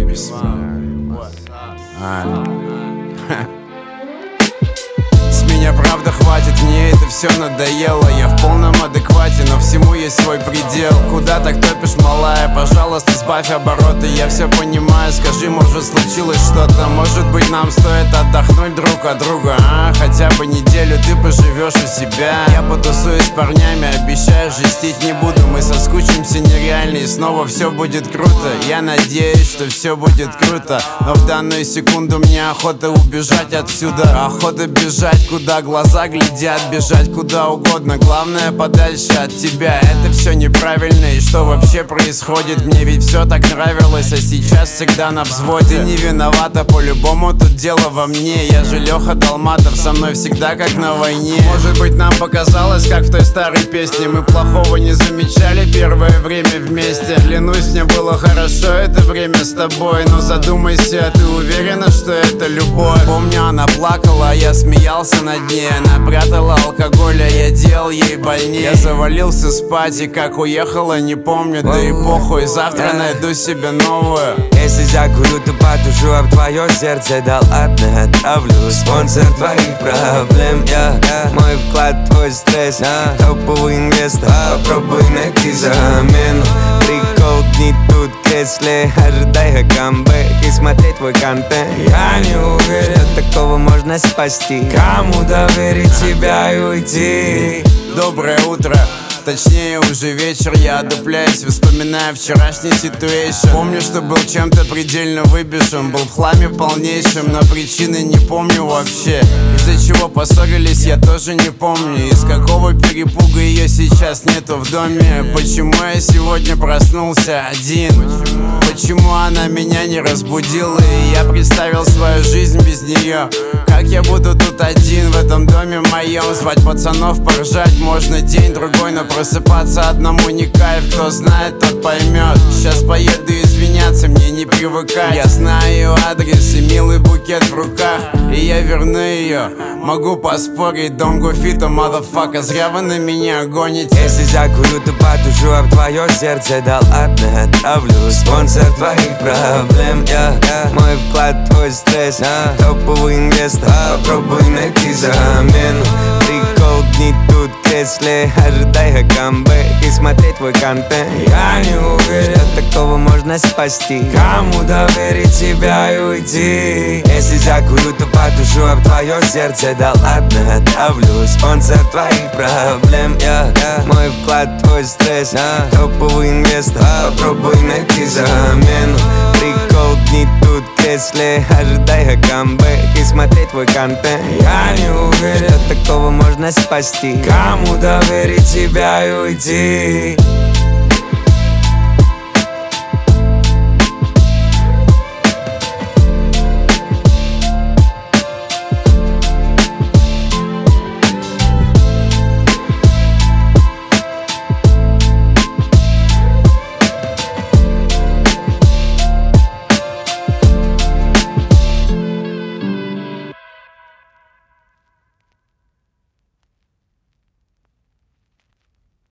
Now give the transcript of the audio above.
С меня правда хватит, мне это все надоело. Я в полном адеквате, но всему есть свой предел. Куда так топишь, малая? Пожалуйста, сбавь обороты, я все понимаю. Скажи, может случилось что-то? Может быть нам стоит отдохнуть друг от друга, а? Хотя бы неделю ты поживешь у себя. Я потусуюсь с парнями, обещаю, жестить не буду. Мы соскучимся нереально и снова все будет круто. Я надеюсь, что все будет круто, но в данную секунду мне охота убежать отсюда. Охота бежать, куда глаза глядят, бежать куда угодно, главное подальше от тебя. Это все неправильно, и что вообще происходит? Мне ведь все так нравилось, а сейчас всегда на взводе. Ты не виновата, по-любому тут дело во мне. Я же Леха Долматов, со мной всегда как на войне. Может быть нам показалось, как в той старой песне, мы плохого не замечали первое время вместе. Клянусь, мне было хорошо это время с тобой, но задумайся, ты уверена, что это любовь? Помню, она плакала, а я смеялся над ней. Она прятала алкоголь, а я делал ей больнее. Я завалился спать, и как уехала, не помню. Да и похуй, завтра найду себе новую. Если закурю, то потушу, а в твое сердце да ладно отправлю. Спонсор твоих проблем, мой вклад, твой стресс. Топовый инвестор, попробуй найти замену. Прикол дни тут в кресле, ожидай камбэк и смотреть твой контент. Я не уверен, что такого можно спасти. Кому доверить себя и уйти? Доброе утро, точнее уже вечер. Я одупляюсь, вспоминая вчерашний ситуэйшн. Помню, что был чем-то предельно выбежен, был в хламе полнейшем, но причины не помню вообще. Из-за чего поссорились, я тоже не помню. Из какого перепуга ее сейчас нету в доме. Почему я сегодня проснулся один? Почему она меня не разбудила, и я представил свою жизнь без нее? Как я буду тут один в этом доме моем? Звать пацанов, поржать можно день-другой, но просыпаться одному не кайф. Кто знает, тот поймет. Сейчас поеду извиняться, мне не привыкать. Я знаю ее адрес и милый букет в руках, и я верну ее. Могу поспорить, don't go fit a motherfucker. Зря вы на меня гоните. Если закурю, то потушу, а в твое сердце да ладно отправлю. Спонсор твоих проблем, мой вклад, твой стресс. Топовый инвестор, попробуй найти замену. Прикол дни тут в кресле, ожидай камбэк и смотреть твой контент. Я не уверен, что такого можно спасти. Кому доверить себя и уйти? Если закурю, то потушу, а в твое сердце да ладно отправлю. Спонсор твоих проблем, мой вклад, твой стресс. Топовый инвестор, попробуй найти замену. Прикол дни тут в кресле, ожидай камбэк и смотреть твой контент. Я не уверен, что такого можно спасти. Кому доверить себя и уйти?